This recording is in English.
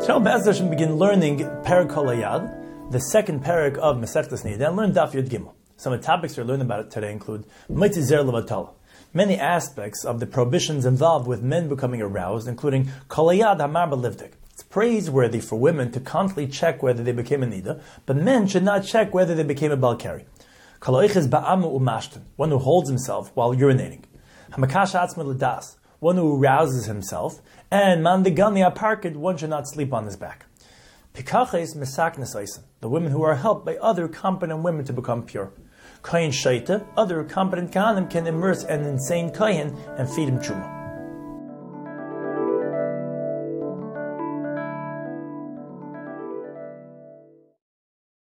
Shall Be'ez Hashem begin learning Perek Kol Hayad, the second Perek of Masechtas Nida, and learn Daf Yud Gimel. Some of the topics we're learning about it today include Moitzi Zer Levatala, many aspects of the prohibitions involved with men becoming aroused, including Kol Hayad Hamar B'Livdik. It's praiseworthy for women to constantly check whether they became a Nida, but men should not check whether they became a Balkari. Kol Oiches Ba'amu Umashtan, one who holds himself while urinating. Hamakash Atzma L'das, one who arouses himself, and mandigani aparkid, one should not sleep on his back. Pikaches misaknes oisen, the women who are helped by other competent women to become pure. Kohen shaita, other competent kahanim can immerse an insane kohen and feed him truma.